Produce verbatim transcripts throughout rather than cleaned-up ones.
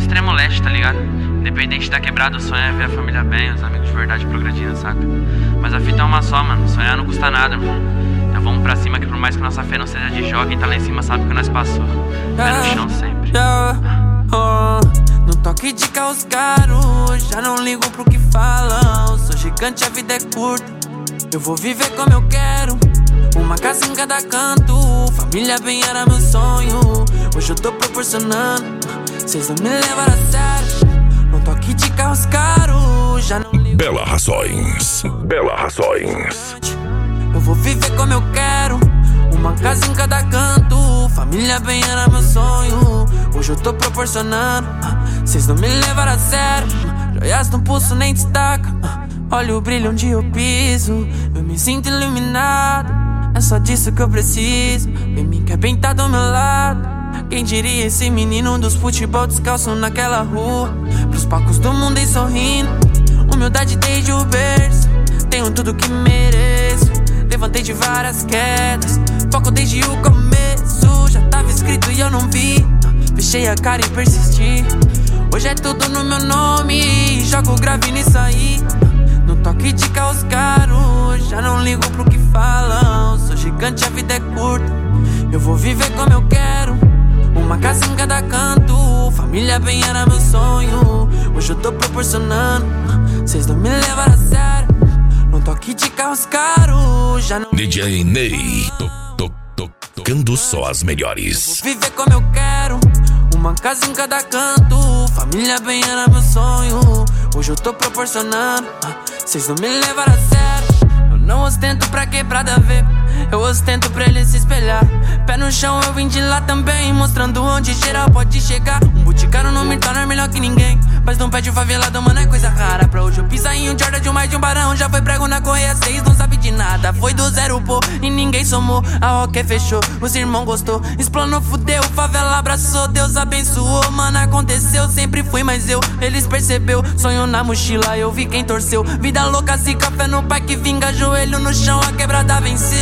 extremo leste, tá ligado? Independente da quebrada, o sonho é ver a família bem, os amigos de verdade progredindo, saca? Mas a fita é uma só, mano, sonhar não custa nada, mano. Então vamos pra cima que por mais que nossa fé não seja de jogo, quem tá lá em cima sabe que nós passou. Pé no chão sempre. Yeah, oh, no toque de carros caros, já não ligo pro que falam. Sou gigante, a vida é curta, eu vou viver como eu quero. Uma casa em cada canto, família bem era meu sonho. Hoje eu tô proporcionando, cês não me levaram a sério. No toque de carros caros, já não ligo. Bela Rações, Bela Rações. Eu vou viver como eu quero. Uma casa em cada canto, família bem era meu sonho. Hoje eu tô proporcionando, cês não me levaram a sério. Joias no pulso nem destaca, olha o brilho onde eu piso. Eu me sinto iluminado, é só disso que eu preciso. Vem me quer bem tá do meu lado. Quem diria esse menino dos futebol descalço naquela rua, pros palcos do mundo e sorrindo. Humildade desde o berço, tenho tudo que mereço. Levantei de várias quedas, foco desde o começo. Já tava escrito e eu não vi, fechei a cara e persisti. Hoje é tudo no meu nome, jogo grave nisso aí. No toque de carros caros, já não ligo pro que falam. Sou gigante, a vida é curta, eu vou viver como eu quero. Uma casa em cada canto, família bem era meu sonho. Hoje eu tô proporcionando, cês não me levaram a sério. No toque de carros caros, já não. D J Ney, to, to, to, tocando só as melhores. Vou viver como eu quero. Uma casa em cada canto, família bem era meu sonho. Hoje eu tô proporcionando, cês não me levaram a sério. Eu não ostento pra quebrada ver, eu ostento pra ele se espelhar. Pé no chão eu vim de lá também, mostrando onde geral pode chegar. Um boticário não me torna melhor que ninguém, mas não pede favelado, mano, é coisa rara. Pra hoje eu pisar em um Jordan de um mais de um barão. Já foi prego na correia, seis não sabe de nada. Foi do zero, pô, e ninguém somou. A roque fechou, os irmãos gostou. Explanou, fudeu, favela abraçou. Deus abençoou, mano, aconteceu. Sempre fui, mas eu, eles percebeu. Sonho na mochila, eu vi quem torceu. Vida louca, se café no pai que vinga. Joelho no chão, a quebrada venceu.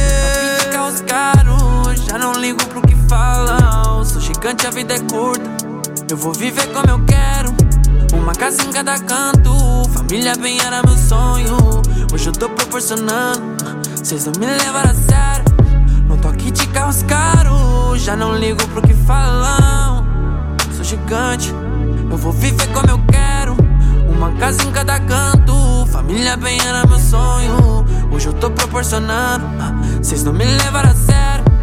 Carros caros, já não ligo pro que falam. Sou gigante, a vida é curta, eu vou viver como eu quero. Uma casa em cada canto, família bem era meu sonho. Hoje eu tô proporcionando, cês não me levaram a sério. No toque de carros caros, já não ligo pro que falam. Sou gigante, eu vou viver como eu quero. Uma casa em cada canto, família bem era meu sonho. Hoje eu tô proporcionando, cês não me levaram a sério.